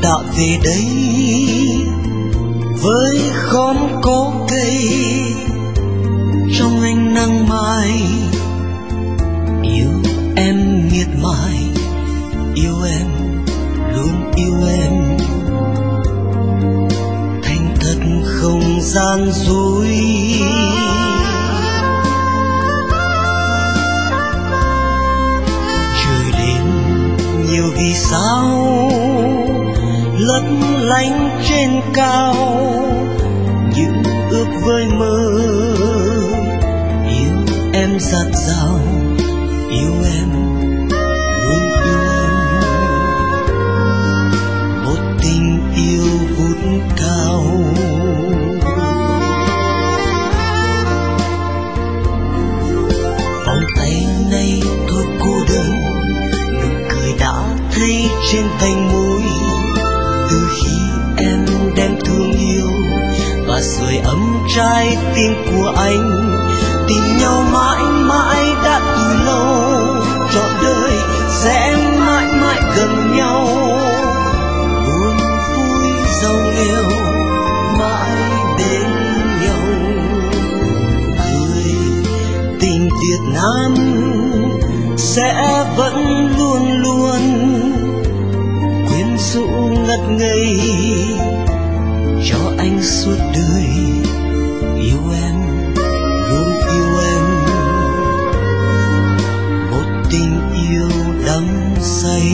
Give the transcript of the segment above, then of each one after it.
đã về đây với khóm có cây trong ánh nắng mai. Yêu em miệt mài, yêu em luôn yêu em, thành thật không gian dối. Trời đêm nhiều vì sao lấp lánh trên cao, những ước vời mơ. Yêu em dạt dào, yêu em luôn yêu em, một tình yêu vút cao. Vòng tay này thôi cô đơn, nụ cười đã thấy trên vành môi. Từ khi em đem thương yêu và sưởi ấm trái tim của anh, tìm nhau mãi mãi đã từ lâu, trọn đời sẽ mãi mãi gần nhau. Buồn vui giàu nghèo mãi bên nhau. Người tình Việt Nam sẽ vẫn luôn luôn quyến rũ ngất ngây cho anh suốt đời. Yêu em luôn yêu em, một tình yêu đắm say.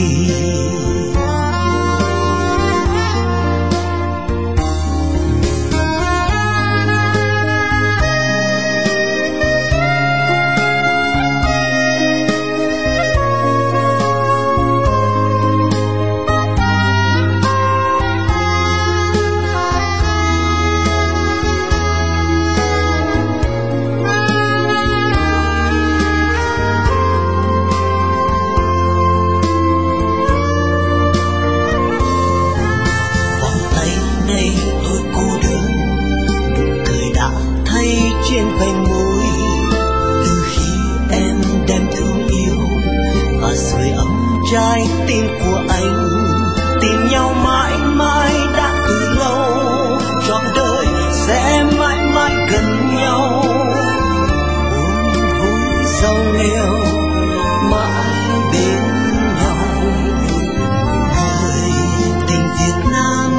Trên vành môi, từ khi em đem thương yêu và sưởi ấm trái tim của anh, tìm nhau mãi mãi đã từ lâu, trọn đời sẽ mãi mãi gần nhau. Buồn vui giàu nghèo mãi bên nhau. Người tình Việt Nam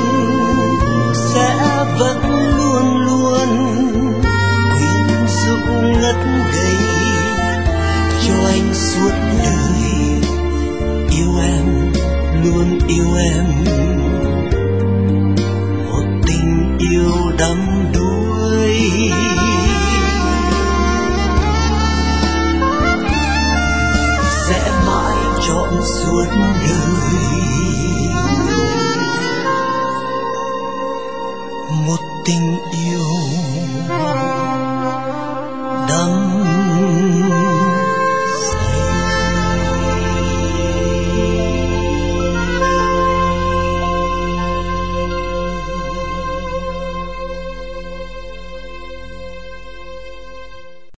sẽ vẫn luôn luôn ngất ngây cho anh suốt đời. Yêu em luôn yêu em, một tình yêu đắm đuối. Sẽ mãi trọn suốt đời, một tình yêu